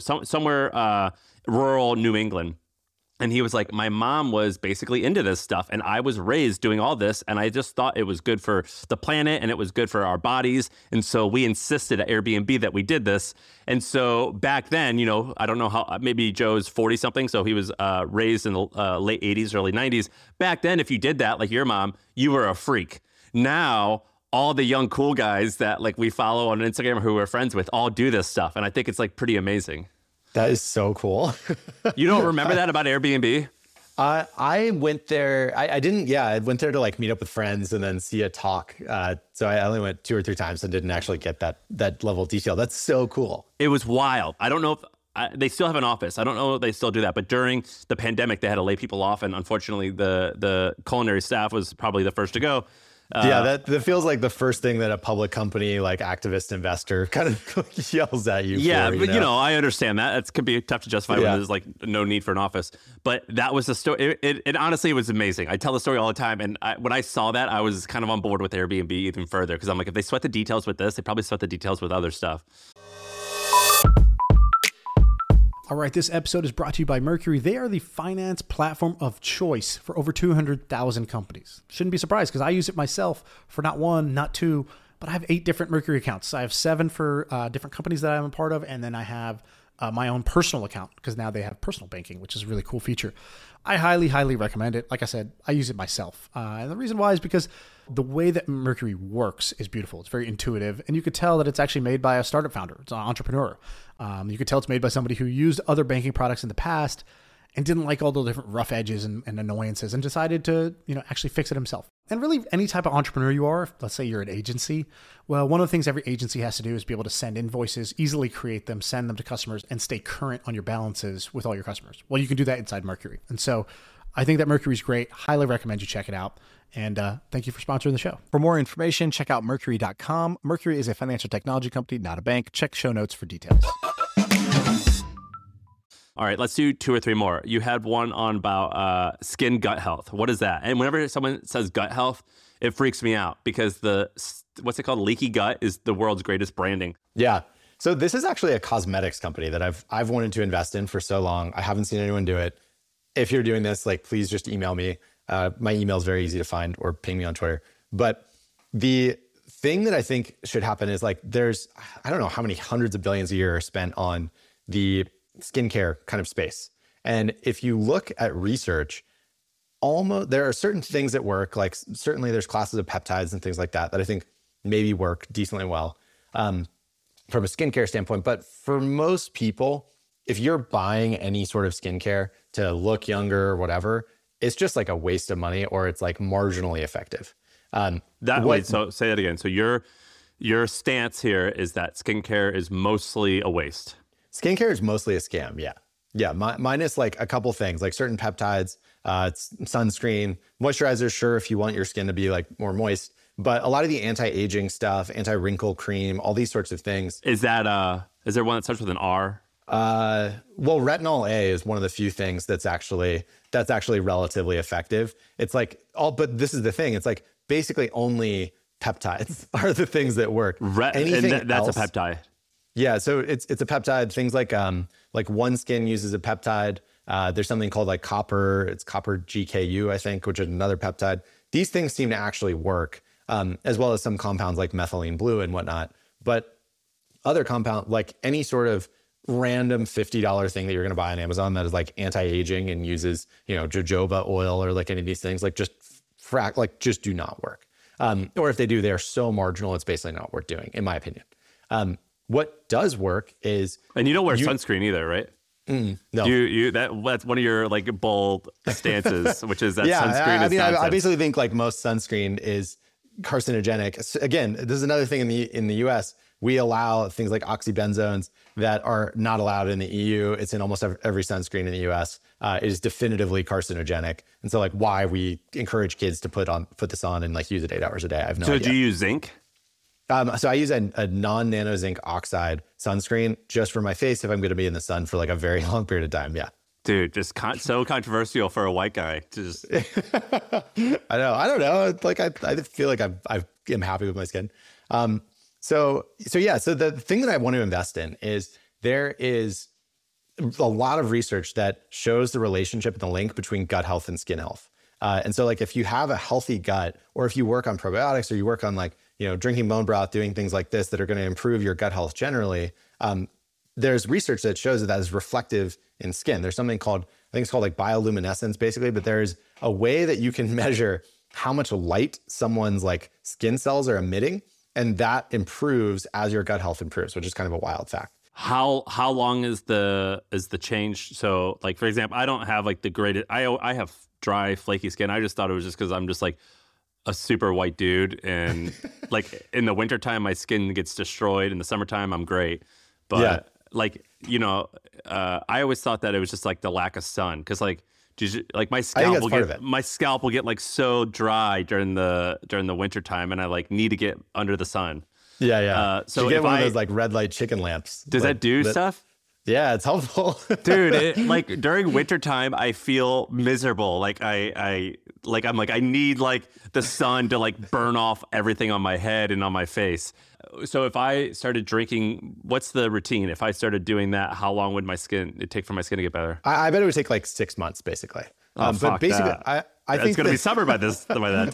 rural New England. And he was like, my mom was basically into this stuff, and I was raised doing all this, and I just thought it was good for the planet and it was good for our bodies. And so we insisted at Airbnb that we did this. And so back then, I don't know how, maybe Joe's 40 something. So he was raised in the late 80s, early 90s. Back then, if you did that, like your mom, you were a freak. Now, all the young cool guys that like we follow on Instagram, who we're friends with, all do this stuff. And I think it's like pretty amazing. That is so cool. You don't remember that about Airbnb? I went there. I didn't. Yeah, I went there to like meet up with friends and then see a talk. So I only went 2 or 3 times and didn't actually get that level of detail. That's so cool. It was wild. I don't know if they still have an office. I don't know if they still do that. But during the pandemic, they had to lay people off, and unfortunately, the culinary staff was probably the first to go. That feels like the first thing that a public company, like activist investor, kind of yells at you. Yeah, for, but I understand that. It can be tough to justify when there's like no need for an office. But that was the story. It honestly was amazing. I tell the story all the time, and when I saw that, I was kind of on board with Airbnb even further, because I'm like, if they sweat the details with this, they probably sweat the details with other stuff. All right, this episode is brought to you by Mercury. They are the finance platform of choice for over 200,000 companies. Shouldn't be surprised, because I use it myself for not 1, not 2, but I have 8 different Mercury accounts. I have 7 for different companies that I'm a part of, and then I have my own personal account, because now they have personal banking, which is a really cool feature. I highly, highly recommend it. Like I said, I use it myself. And the reason why is because the way that Mercury works is beautiful. It's very intuitive, and you could tell that it's actually made by a startup founder. It's an entrepreneur. You could tell it's made by somebody who used other banking products in the past and didn't like all the different rough edges and annoyances, and decided to, actually fix it himself. And really, any type of entrepreneur you are, let's say you're an agency, well, one of the things every agency has to do is be able to send invoices, easily create them, send them to customers, and stay current on your balances with all your customers. Well, you can do that inside Mercury. And so I think that Mercury's great. Highly recommend you check it out. And thank you for sponsoring the show. For more information, check out Mercury.com. Mercury is a financial technology company, not a bank. Check show notes for details. All right, let's do 2 or 3 more. You had one on about skin gut health. What is that? And whenever someone says gut health, it freaks me out, because what's it called? Leaky gut is the world's greatest branding. Yeah. So this is actually a cosmetics company that I've wanted to invest in for so long. I haven't seen anyone do it. If you're doing this, like, please just email me. My email is very easy to find, or ping me on Twitter. But the thing that I think should happen is, like, I don't know how many hundreds of billions a year are spent on the skincare kind of space. And if you look at research, there are certain things that work. Like, certainly there's classes of peptides and things like that I think maybe work decently well from a skincare standpoint. But for most people, if you're buying any sort of skincare to look younger or whatever, it's just like a waste of money, or it's like marginally effective. So say that again. So your stance here is that skincare is mostly a waste. Skincare is mostly a scam. Yeah. Yeah. Minus like a couple things, like certain peptides, sunscreen, moisturizer. Sure, if you want your skin to be like more moist, but a lot of the anti-aging stuff, anti-wrinkle cream, all these sorts of things. Is there one that starts with an R? Well, retinol A is one of the few things that's actually relatively effective. It's like but this is the thing. It's like basically only peptides are the things that work. Anything that's else, a peptide. Yeah, so it's a peptide. Things like OneSkin uses a peptide. There's something called like copper. It's copper GKU, I think, which is another peptide. These things seem to actually work, as well as some compounds like methylene blue and whatnot. But other compound, like any sort of random $50 thing that you're going to buy on Amazon that is like anti-aging and uses, jojoba oil or like any of these things, like just do not work. Or if they do, they're so marginal, it's basically not worth doing, in my opinion. What does work is, and you don't wear sunscreen either, right? No, that's one of your like bold stances, which is that sunscreen is nonsense. I basically think like most sunscreen is carcinogenic. So again, this is another thing in the US. We allow things like oxybenzones that are not allowed in the EU. It's in almost every sunscreen in the US. It is definitively carcinogenic. And so like why we encourage kids to put this on and like use it 8 hours a day, I have no idea. So do you use zinc? So I use a non-nano zinc oxide sunscreen just for my face if I'm going to be in the sun for like a very long period of time. Yeah. Dude, just so controversial for a white guy to just. I don't know. Like I feel like I am happy with my skin. So the thing that I want to invest in is there is a lot of research that shows the relationship and the link between gut health and skin health. And so like if you have a healthy gut, or if you work on probiotics, or you work on like, drinking bone broth, doing things like this that are going to improve your gut health generally, there's research that shows that is reflective in skin. There's something called, I think it's called like bioluminescence basically, but there's a way that you can measure how much light someone's like skin cells are emitting. And that improves as your gut health improves, which is kind of a wild fact. How long is the change? So like, for example, I don't have like the greatest, I have dry, flaky skin. I just thought it was just because I'm just like a super white dude. And like in the wintertime, my skin gets destroyed. In the summertime, I'm great. But I always thought that it was just like the lack of sun. Cause like my scalp will get like so dry during the wintertime, and I like need to get under the sun. Yeah. So you get one of those like red light chicken lamps. Does that do stuff? Yeah, it's helpful. Dude, like during wintertime, I feel miserable. Like I'm like, I need like the sun to like burn off everything on my head and on my face. So if I started drinking, what's the routine? If I started doing that, how long would it take for my skin to get better? I bet it would take like 6 months, basically. But basically, I think it's going to be summer by that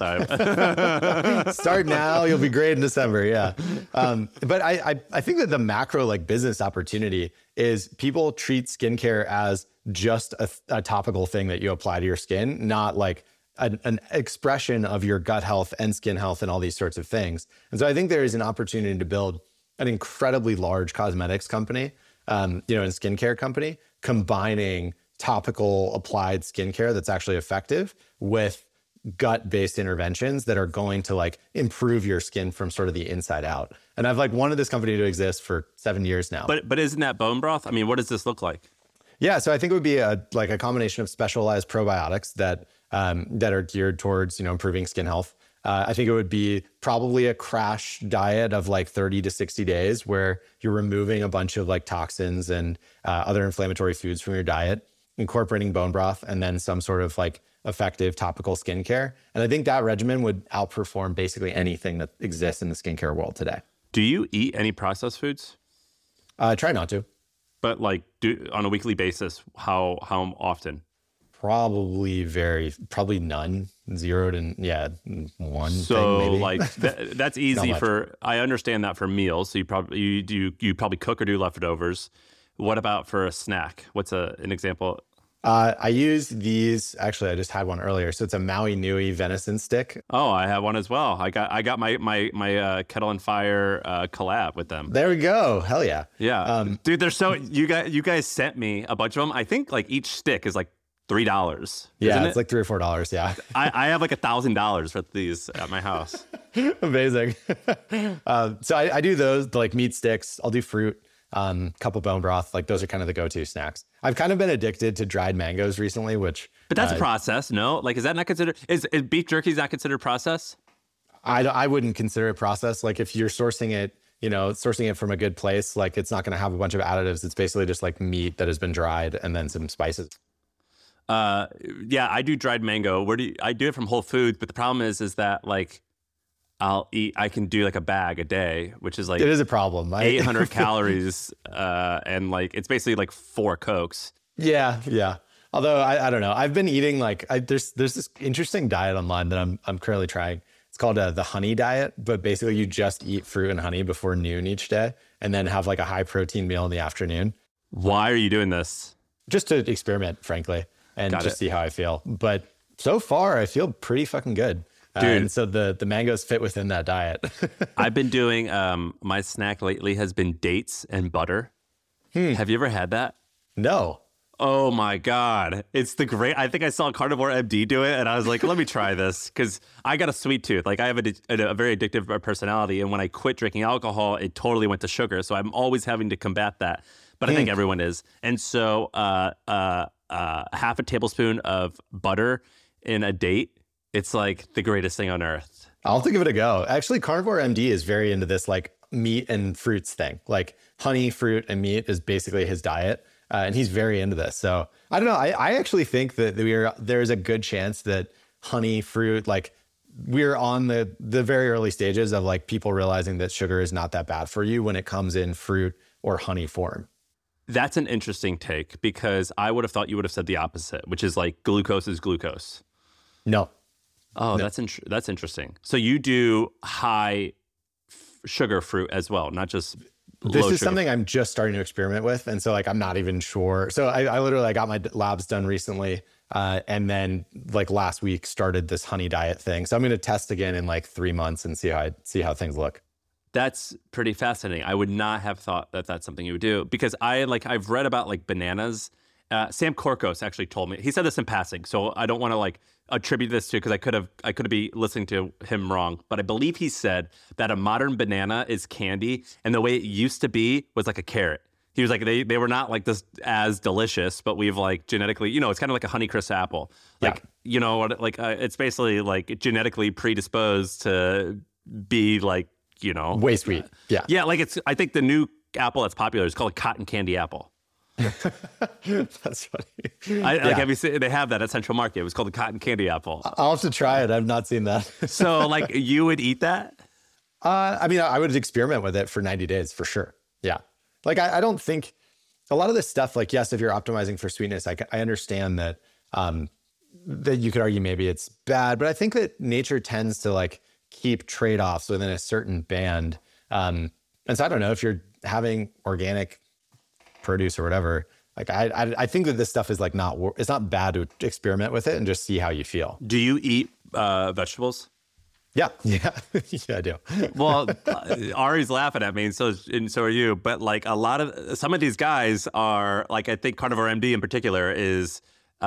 time. Start now, you'll be great in December. Yeah. But I think that the macro like business opportunity is people treat skincare as just a topical thing that you apply to your skin, not like an expression of your gut health and skin health and all these sorts of things. And so I think there is an opportunity to build an incredibly large cosmetics company, and skincare company, combining topical applied skincare that's actually effective with gut-based interventions that are going to like improve your skin from sort of the inside out. And I've like wanted this company to exist for 7 years now. But isn't that bone broth? I mean, what does this look like? Yeah, so I think it would be a combination of specialized probiotics that are geared towards improving skin health. I think it would be probably a crash diet of like 30 to 60 days where you're removing a bunch of like toxins and other inflammatory foods from your diet, incorporating bone broth, and then some sort of like effective topical skincare. And I think that regimen would outperform basically anything that exists in the skincare world today. Do you eat any processed foods? Try not to. But like on a weekly basis, how often? Probably none. 0 to 1. So thing maybe. Like that's easy I understand that for meals. So you probably cook or do leftovers. What about for a snack? What's an example? I use these. Actually, I just had one earlier. So it's a Maui Nui venison stick. Oh, I have one as well. I got my Kettle and Fire collab with them. There we go. Hell yeah. Yeah. Dude, they're so you guys sent me a bunch of them. I think like each stick is like $3. Yeah, isn't it's it? like $3 or $4. Yeah. I have like $1,000 for these at my house. Amazing. So I do those, the like meat sticks. I'll do fruit, couple bone broth. Like those are kind of the go-to snacks. I've kind of been addicted to dried mangoes recently, which But that's a process, no? Like, is that not considered? Is beef jerky is not considered process? I wouldn't consider it processed. Like if you're sourcing it from a good place, like it's not going to have a bunch of additives. It's basically just like meat that has been dried and then some spices. Yeah, I do dried mango. I do it from Whole Foods, but the problem is that like I can do like a bag a day, which is like It is a problem. 800 calories, and like it's basically like 4 Cokes. Yeah. Although I don't know. I've been eating like there's this interesting diet online that I'm currently trying. It's called the honey diet, but basically you just eat fruit and honey before noon each day, and then have like a high protein meal in the afternoon. Why are you doing this? Just to experiment, frankly, and Got just it. see how I feel. But so far, I feel pretty fucking good. Dude. And so the mangoes fit within that diet. I've been doing my snack lately has been dates and butter. Have you ever had that? No. Oh my God. It's the great. I think I saw Carnivore MD do it and I was like, let me try this because I got a sweet tooth. Like I have a very addictive personality. And when I quit drinking alcohol, it totally went to sugar. So I'm always having to combat that. But I think everyone is. And so half a tablespoon of butter in a date, it's like the greatest thing on earth. I'll have to give it a go. Actually, Carnivore MD is very into this like meat and fruits thing. Like honey, fruit, and meat is basically his diet. And he's very into this. So I don't know. I actually think that there's a good chance that honey, fruit, like we're on the very early stages of like people realizing that sugar is not that bad for you when it comes in fruit or honey form. That's an interesting take because I would have thought you would have said the opposite, which is like glucose is glucose. No. Oh, No. That's interesting. So you do high sugar fruit as well, not just This low is sugar. something I'm just starting to experiment with. And so like, I'm not even sure. So I literally got my labs done recently. And then like last week started this honey diet thing. So I'm going to test again in like 3 months and see how things look. That's pretty fascinating. I would not have thought that that's something you would do because I've read about like bananas. Sam Korkos actually told me, he said this in passing. So I don't want to like attribute this to, because I could be listening to him wrong, but I believe he said that a modern banana is candy. And the way it used to be was like a carrot. He was like, they were not like this as delicious, but we've like genetically, it's kind of like a Honeycrisp apple. Like, it's basically like genetically predisposed to be like, Way sweet. Yeah. Yeah, like I think the new apple that's popular is called a cotton candy apple. That's funny. Have you seen, they have that at Central Market. It was called the cotton candy apple. I'll have to try it. I've not seen that. So like you would eat that? I mean, I would experiment with it for 90 days for sure. Yeah. Like, I don't think a lot of this stuff, like, yes, if you're optimizing for sweetness, I understand that, that you could argue maybe it's bad, but I think that nature tends to like keep trade-offs within a certain band. And so I don't know if you're having organic produce or whatever, like I think that this stuff is like it's not bad to experiment with it and just see how you feel. Do you eat vegetables? Yeah. Yeah, I do. Well, Ari's laughing at me, and so are you. But like some of these guys are like, I think Carnivore MD in particular is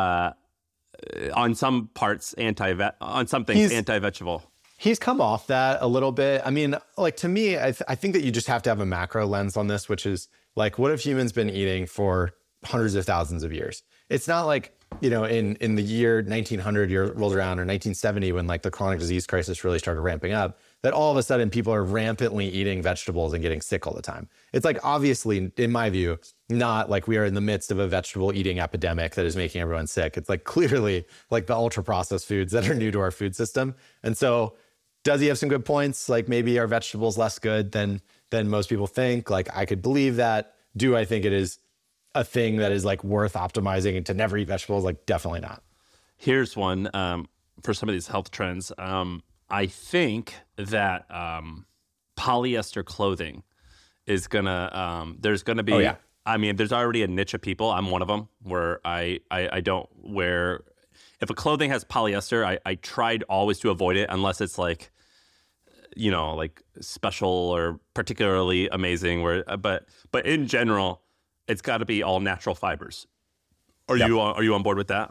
on some parts on some things anti-vegetable. He's come off that a little bit. I mean, like to me, I think that you just have to have a macro lens on this, which is like, what have humans been eating for hundreds of thousands of years? It's not like, in the year 1900 rolled around or 1970 when like the chronic disease crisis really started ramping up, that all of a sudden people are rampantly eating vegetables and getting sick all the time. It's like, obviously, in my view, not like we are in the midst of a vegetable eating epidemic that is making everyone sick. It's like clearly like the ultra processed foods that are new to our food system. And so does he have some good points? Like maybe are vegetables less good than most people think? Like I could believe that. Do I think it is a thing that is like worth optimizing and to never eat vegetables? Like definitely not. Here's one for some of these health trends. I think that polyester clothing is gonna. There's gonna be. Oh, yeah. I mean, there's already a niche of people. I'm one of them where I don't wear. If a clothing has polyester, I tried always to avoid it unless it's like, like special or particularly amazing. But in general, it's got to be all natural fibers. Are you on board with that?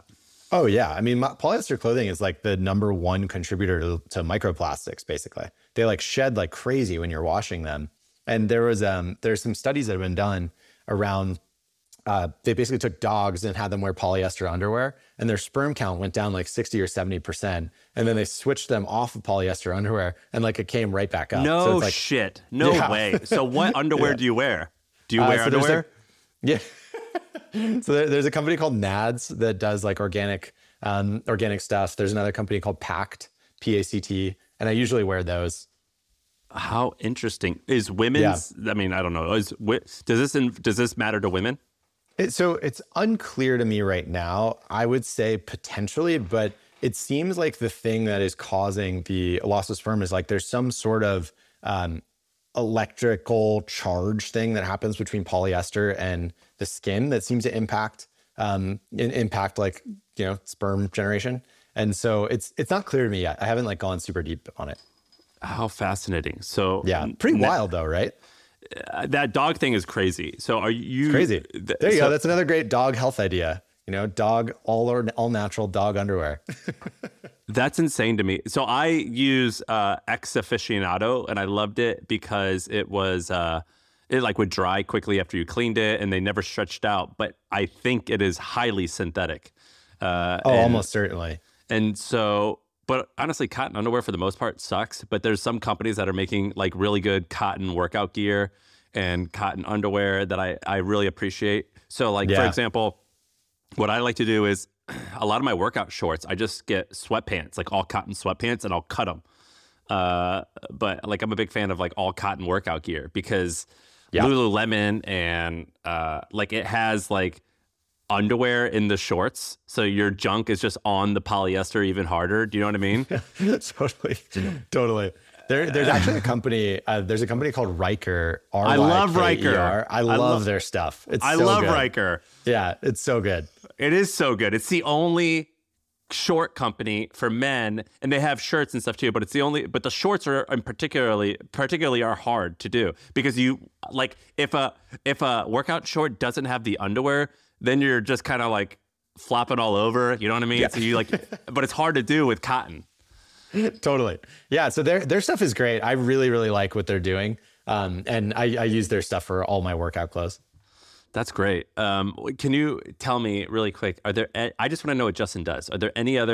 Oh yeah, I mean, polyester clothing is like the number one contributor to microplastics. Basically, they like shed like crazy when you're washing them. And there's some studies that have been done around. They basically took dogs and had them wear polyester underwear, and their sperm count went down like 60 or 70%. And then they switched them off of polyester underwear, and like it came right back up. No So it's like, shit. No way. So what underwear do you wear? Do you wear so there's underwear? Yeah. So there's a company called Nads that does like organic stuff. There's another company called Pact, P-A-C-T, and I usually wear those. How interesting. Is women's, I mean, I don't know. Does this matter to women? So it's unclear to me right now. I would say potentially, but it seems like the thing that is causing the loss of sperm is like there's some sort of electrical charge thing that happens between polyester and the skin that seems to impact like, you know, sperm generation. And so it's not clear to me yet. I haven't like gone super deep on it. How fascinating. So Yeah, pretty wild though, right? That dog thing is crazy. So are you It's crazy? There you go. That's another great dog health idea. You know, dog all natural dog underwear. That's insane to me. So I use Ex Aficionado, and I loved it because it was it like would dry quickly after you cleaned it, and they never stretched out. But I think it is highly synthetic. Almost certainly. And so, but honestly, cotton underwear for the most part sucks. But there's some companies that are making like really good cotton workout gear and cotton underwear that I really appreciate. So like, for example, what I like to do is a lot of my workout shorts, I just get sweatpants, like all cotton sweatpants, and I'll cut them. But like, I'm a big fan of like all cotton workout gear because Lululemon and like it has like underwear in the shorts. So your junk is just on the polyester even harder. Do you know what I mean? Totally. There's actually a company. There's a company called Ryker. I love Ryker. I love their stuff. I love Ryker. Yeah, it's so good. It is so good. It's the only short company for men, and they have shirts and stuff too. But the shorts are particularly are hard to do because you like if a workout short doesn't have the underwear, then you're just kind of like flopping all over. You know what I mean? Yeah. So you like, but it's hard to do with cotton. Totally. Yeah. So their stuff is great. I really, really like what they're doing. And I use their stuff for all my workout clothes. That's great. Can you tell me really quick, I just want to know what Justin does. Do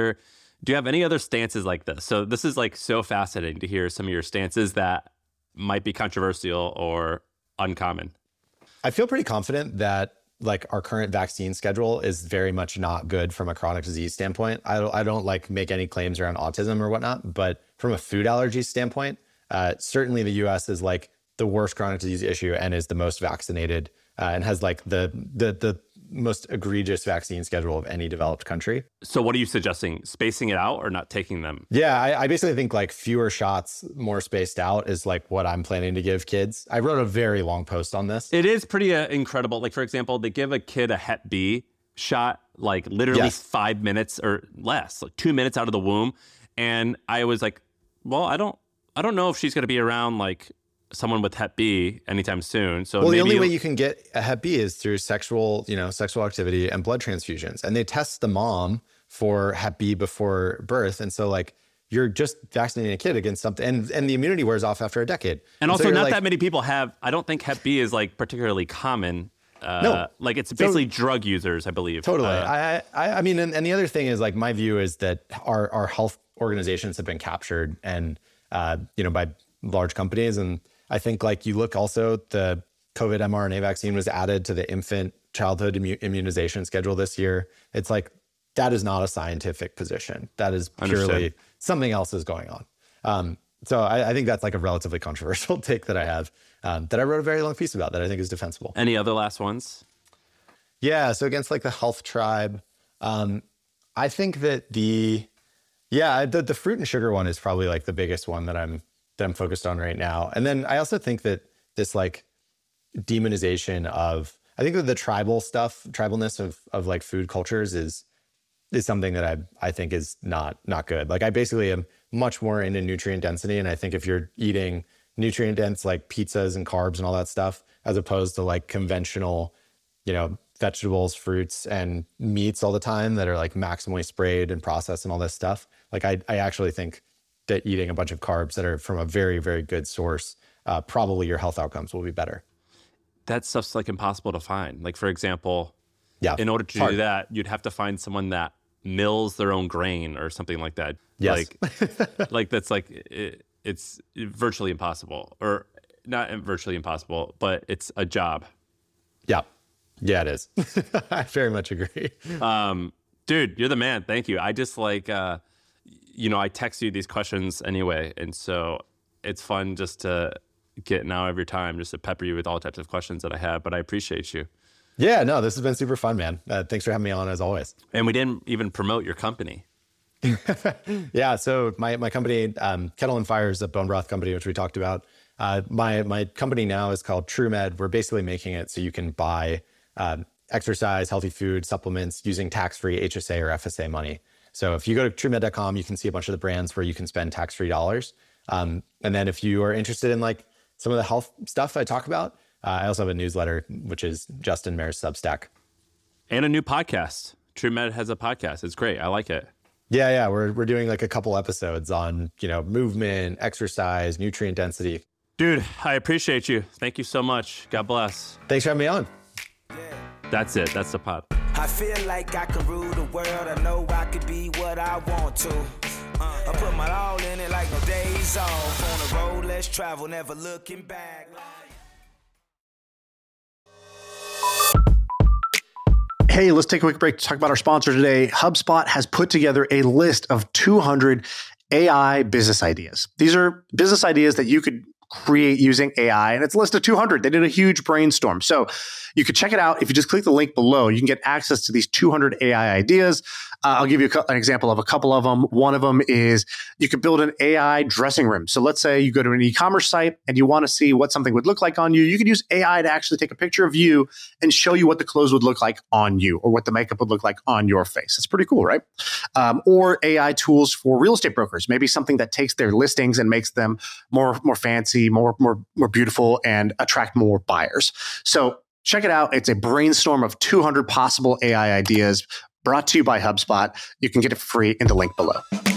you have any other stances like this? So this is like so fascinating to hear some of your stances that might be controversial or uncommon. I feel pretty confident that like our current vaccine schedule is very much not good from a chronic disease standpoint. I don't like make any claims around autism or whatnot, but from a food allergy standpoint, certainly the US is like the worst chronic disease issue and is the most vaccinated and has like the most egregious vaccine schedule of any developed country. So what are you suggesting? Spacing it out or not taking them? Yeah, I basically think like fewer shots, more spaced out is like what I'm planning to give kids. I wrote a very long post on this. It is pretty incredible. Like, for example, they give a kid a Hep B shot, like literally 5 minutes or less, like 2 minutes out of the womb. And I was like, well, I don't know if she's going to be around like someone with Hep B anytime soon. So the only way you can get a Hep B is through sexual activity and blood transfusions. And they test the mom for Hep B before birth. And so like you're just vaccinating a kid against something and the immunity wears off after a decade. And also not that many people have, I don't think Hep B is like particularly common. No, like it's basically drug users, I believe. Totally. I mean, and the other thing is like my view is that our health organizations have been captured and, by large companies. And I think like you look also, the COVID mRNA vaccine was added to the infant childhood immunization schedule this year. It's like, that is not a scientific position. That is purely something else is going on. So I think that's like a relatively controversial take that I have that I wrote a very long piece about that I think is defensible. Any other last ones? Yeah. So against like the health tribe, I think that the fruit and sugar one is probably like the biggest one that I'm focused on right now. And then I also think that this like demonization of, I think that the tribalness of like food cultures is something that I think is not good. Like I basically am much more into nutrient density. And I think if you're eating nutrient dense like pizzas and carbs and all that stuff, as opposed to like conventional, vegetables, fruits, and meats all the time that are like maximally sprayed and processed and all this stuff. Like I actually think that eating a bunch of carbs that are from a very, very good source, probably your health outcomes will be better. That stuff's like impossible to find. Like, for example, Yeah. in order to Hard. do that, you'd have to find someone that mills their own grain or something like that. Yes. Like that's like, it's virtually impossible, or not virtually impossible, but it's a job. Yeah. Yeah, it is. I very much agree. Dude, you're the man. Thank you. I just like, I text you these questions anyway. And so it's fun just to get now every time just to pepper you with all types of questions that I have, but I appreciate you. Yeah, no, this has been super fun, man. Thanks for having me on as always. And we didn't even promote your company. Yeah, so my company, Kettle and Fire, is a bone broth company, which we talked about. My company now is called TrueMed. We're basically making it so you can buy exercise, healthy food, supplements using tax-free HSA or FSA money. So if you go to TrueMed.com, you can see a bunch of the brands where you can spend tax-free dollars. And then if you are interested in like some of the health stuff I talk about, I also have a newsletter, which is Justin Maer's Substack. And a new podcast. TrueMed has a podcast. It's great. I like it. Yeah. We're doing like a couple episodes on, movement, exercise, nutrient density. Dude, I appreciate you. Thank you so much. God bless. Thanks for having me on. That's it. That's the pod. I feel like I can rule the world. I know I could be what I want to. I put my all in it like no days off. On the road, let's travel, never looking back. Hey, let's take a quick break to talk about our sponsor today. HubSpot has put together a list of 200 AI business ideas. These are business ideas that you could create using AI, and it's a list of 200. They did a huge brainstorm. So you could check it out. If you just click the link below, you can get access to these 200 AI ideas. I'll give you an example of a couple of them. One of them is you could build an AI dressing room. So let's say you go to an e-commerce site and you want to see what something would look like on you. You could use AI to actually take a picture of you and show you what the clothes would look like on you or what the makeup would look like on your face. That's pretty cool, right? Or AI tools for real estate brokers. Maybe something that takes their listings and makes them more fancy, more beautiful, and attract more buyers. So check it out. It's a brainstorm of 200 possible AI ideas brought to you by HubSpot. You can get it for free in the link below.